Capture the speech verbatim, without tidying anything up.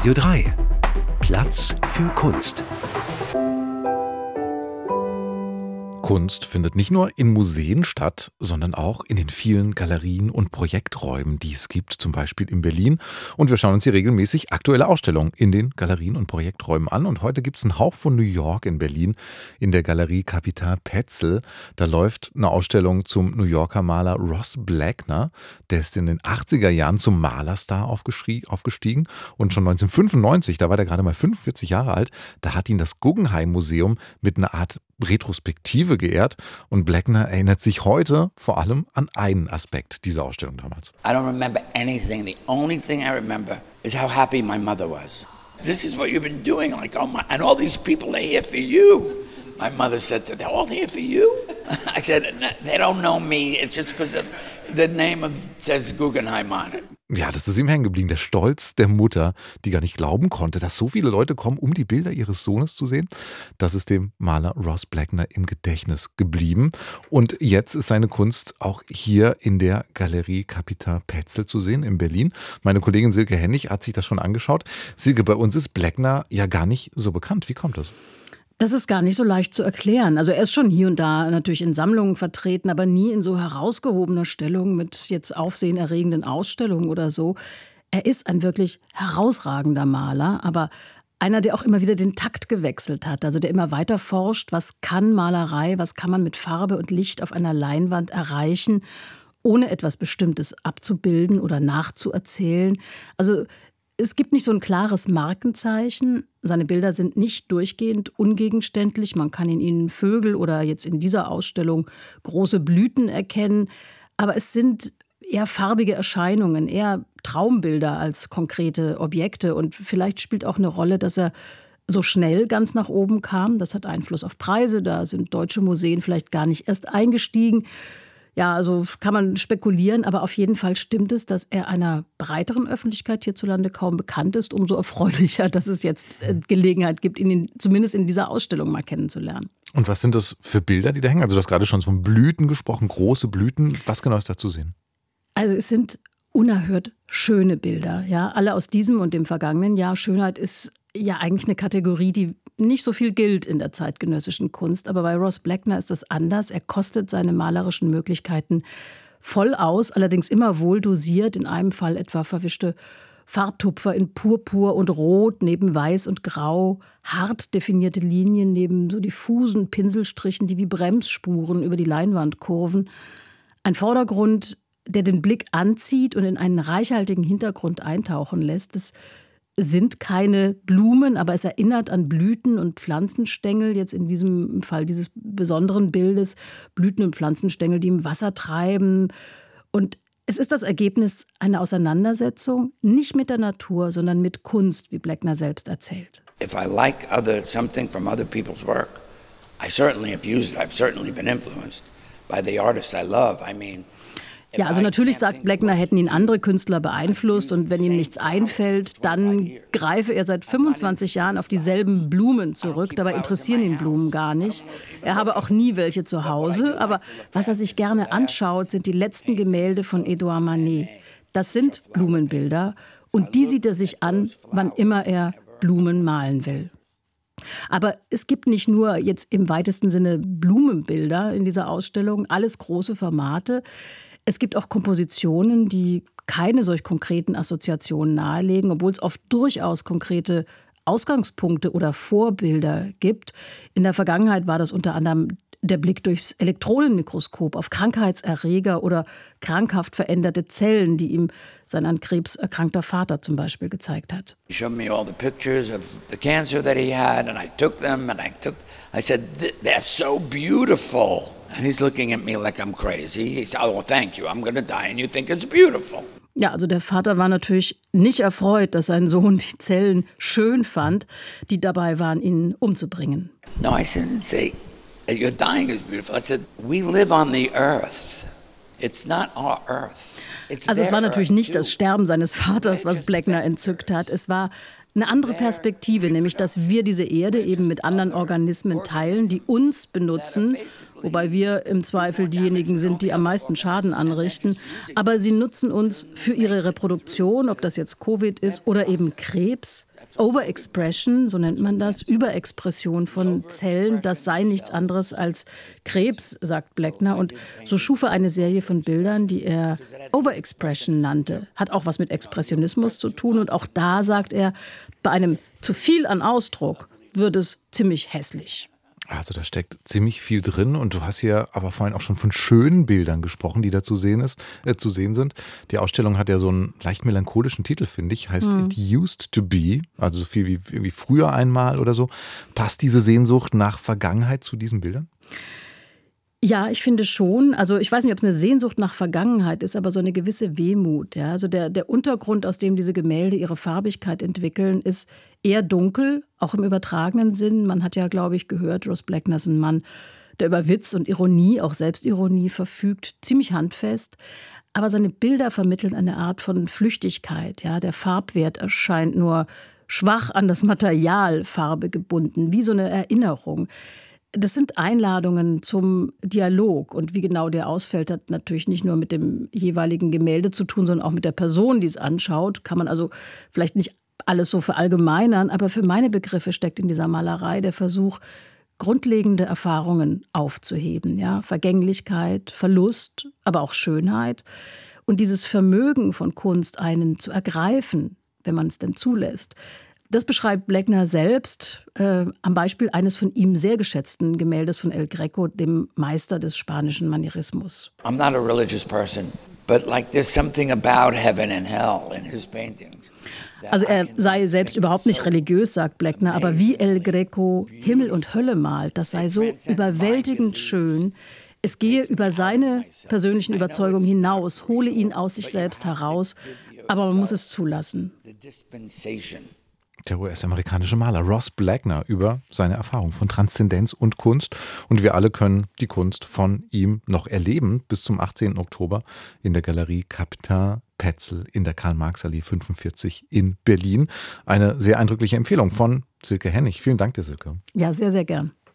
Radio drei. Platz für Kunst. Kunst findet nicht nur in Museen statt, sondern auch in den vielen Galerien und Projekträumen, die es gibt, zum Beispiel in Berlin. Und wir schauen uns hier regelmäßig aktuelle Ausstellungen in den Galerien und Projekträumen an. Und heute gibt es einen Hauch von New York in Berlin in der Galerie Capitin Petzl. Da läuft eine Ausstellung zum New Yorker Maler Ross Bleckner. Der ist in den achtziger Jahren zum Malerstar aufgestiegen. Und schon neunzehnhundertfünfundneunzig, da war der gerade mal fünfundvierzig Jahre alt, da hat ihn das Guggenheim Museum mit einer Art Retrospektive geehrt, und Bleckner erinnert sich heute vor allem an einen Aspekt dieser Ausstellung damals. I don't remember anything. The only thing I remember is how happy my mother was. This is what you've been doing, like, oh my, and all these people are here for you. My mother said, they're all here for you? I said, they don't know me, it's just because the name of, says Guggenheim on it. Ja, das ist ihm hängen geblieben, der Stolz der Mutter, die gar nicht glauben konnte, dass so viele Leute kommen, um die Bilder ihres Sohnes zu sehen. Das ist dem Maler Ross Bleckner im Gedächtnis geblieben. Und jetzt ist seine Kunst auch hier in der Galerie Capitin Petzl zu sehen in Berlin. Meine Kollegin Silke Hennig hat sich das schon angeschaut. Silke, bei uns ist Bleckner ja gar nicht so bekannt. Wie kommt das? Das ist gar nicht so leicht zu erklären. Also er ist schon hier und da natürlich in Sammlungen vertreten, aber nie in so herausgehobener Stellung mit jetzt aufsehenerregenden Ausstellungen oder so. Er ist ein wirklich herausragender Maler, aber einer, der auch immer wieder den Takt gewechselt hat. Also der immer weiter forscht, was kann Malerei, was kann man mit Farbe und Licht auf einer Leinwand erreichen, ohne etwas Bestimmtes abzubilden oder nachzuerzählen. Also es gibt nicht so ein klares Markenzeichen. Seine Bilder sind nicht durchgehend ungegenständlich. Man kann in ihnen Vögel oder jetzt in dieser Ausstellung große Blüten erkennen. Aber es sind eher farbige Erscheinungen, eher Traumbilder als konkrete Objekte. Und vielleicht spielt auch eine Rolle, dass er so schnell ganz nach oben kam. Das hat Einfluss auf Preise. Da sind deutsche Museen vielleicht gar nicht erst eingestiegen. Ja, also kann man spekulieren, aber auf jeden Fall stimmt es, dass er einer breiteren Öffentlichkeit hierzulande kaum bekannt ist. Umso erfreulicher, dass es jetzt Gelegenheit gibt, ihn in, zumindest in dieser Ausstellung mal kennenzulernen. Und was sind das für Bilder, die da hängen? Also du hast gerade schon von Blüten gesprochen, große Blüten. Was genau ist da zu sehen? Also es sind unerhört schöne Bilder, ja, alle aus diesem und dem vergangenen Jahr. Schönheit ist ja eigentlich eine Kategorie, die nicht so viel gilt in der zeitgenössischen Kunst. Aber bei Ross Bleckner ist das anders. Er kostet seine malerischen Möglichkeiten voll aus, allerdings immer wohl dosiert. In einem Fall etwa verwischte Farbtupfer in Purpur und Rot neben Weiß und Grau, hart definierte Linien neben so diffusen Pinselstrichen, die wie Bremsspuren über die Leinwand kurven. Ein Vordergrund, der den Blick anzieht und in einen reichhaltigen Hintergrund eintauchen lässt. Das sind keine Blumen, aber es erinnert an Blüten und Pflanzenstängel, jetzt in diesem Fall dieses besonderen Bildes, Blüten und Pflanzenstängel, die im Wasser treiben. Und es ist das Ergebnis einer Auseinandersetzung, nicht mit der Natur, sondern mit Kunst, wie Bleckner selbst erzählt. If I like other, something from other people's work, I certainly have used it. I've certainly been influenced by the artists I love. I mean, Ja, also natürlich sagt Bleckner, hätten ihn andere Künstler beeinflusst, und wenn ihm nichts einfällt, dann greife er seit fünfundzwanzig Jahren auf dieselben Blumen zurück. Dabei interessieren ihn Blumen gar nicht. Er habe auch nie welche zu Hause, aber was er sich gerne anschaut, sind die letzten Gemälde von Edouard Manet. Das sind Blumenbilder, und die sieht er sich an, wann immer er Blumen malen will. Aber es gibt nicht nur jetzt im weitesten Sinne Blumenbilder in dieser Ausstellung, alles große Formate. Es gibt auch Kompositionen, die keine solch konkreten Assoziationen nahelegen, obwohl es oft durchaus konkrete Ausgangspunkte oder Vorbilder gibt. In der Vergangenheit war das unter anderem der Blick durchs Elektronenmikroskop auf Krankheitserreger oder krankhaft veränderte Zellen, die ihm sein an Krebs erkrankter Vater zum Beispiel gezeigt hat. he showed me all the pictures of the cancer that he had, and I took them, and I took, I said, they're so beautiful. And he's looking at me like I'm crazy. He said, oh, thank you, I'm going to die, and you think it's beautiful. Ja, also der Vater war natürlich nicht erfreut, dass sein Sohn die Zellen schön fand, die dabei waren, ihn umzubringen. No, I didn't say, your dying is beautiful. I said, we live on the earth. It's not our earth. It's Also es war their natürlich earth nicht too. das Sterben seines Vaters, was Bleckner entzückt hat. Es war eine andere Perspektive, nämlich dass wir diese Erde eben mit anderen Organismen teilen, die uns benutzen, wobei wir im Zweifel diejenigen sind, die am meisten Schaden anrichten. Aber sie nutzen uns für ihre Reproduktion, ob das jetzt Covid ist oder eben Krebs. Overexpression, so nennt man das, Überexpression von Zellen, das sei nichts anderes als Krebs, sagt Bleckner. Und so schuf er eine Serie von Bildern, die er Overexpression nannte. Hat auch was mit Expressionismus zu tun. Und auch da sagt er, bei einem zu viel an Ausdruck wird es ziemlich hässlich. Also da steckt ziemlich viel drin und du hast hier aber vorhin auch schon von schönen Bildern gesprochen, die da zu sehen, ist, äh, zu sehen sind. Die Ausstellung hat ja so einen leicht melancholischen Titel, finde ich, heißt hm. It Used to Be, also so viel wie, wie früher einmal oder so. Passt diese Sehnsucht nach Vergangenheit zu diesen Bildern? Ja, ich finde schon. Also ich weiß nicht, ob es eine Sehnsucht nach Vergangenheit ist, aber so eine gewisse Wehmut. Ja? Also der, der Untergrund, aus dem diese Gemälde ihre Farbigkeit entwickeln, ist eher dunkel, auch im übertragenen Sinn. Man hat ja, glaube ich, gehört, Ross Bleckner ist ein Mann, der über Witz und Ironie, auch Selbstironie verfügt, ziemlich handfest. Aber seine Bilder vermitteln eine Art von Flüchtigkeit. Ja? Der Farbwert erscheint nur schwach an das Material Farbe gebunden, wie so eine Erinnerung. Das sind Einladungen zum Dialog. Und wie genau der ausfällt, hat natürlich nicht nur mit dem jeweiligen Gemälde zu tun, sondern auch mit der Person, die es anschaut. Kann man also vielleicht nicht alles so verallgemeinern, aber für meine Begriffe steckt in dieser Malerei der Versuch, grundlegende Erfahrungen aufzuheben. Ja? Vergänglichkeit, Verlust, aber auch Schönheit. Und dieses Vermögen von Kunst, einen zu ergreifen, wenn man es denn zulässt. Das beschreibt Bleckner selbst äh, am Beispiel eines von ihm sehr geschätzten Gemäldes von El Greco, dem Meister des spanischen Manierismus. I'm not a religious person, but like there's something about heaven and hell in his paintings. Also er sei selbst überhaupt nicht religiös, sagt Bleckner, aber wie El Greco Himmel und Hölle malt, das sei so überwältigend schön. Es gehe über seine persönlichen Überzeugungen hinaus, hole ihn aus sich selbst heraus, aber man muss es zulassen. Der U S-amerikanische Maler Ross Bleckner über seine Erfahrung von Transzendenz und Kunst. Und wir alle können die Kunst von ihm noch erleben bis zum achtzehnten Oktober in der Galerie Captain Petzl in der Karl-Marx-Allee fünfundvierzig in Berlin. Eine sehr eindrückliche Empfehlung von Silke Hennig. Vielen Dank dir, Silke. Ja, sehr, sehr gern.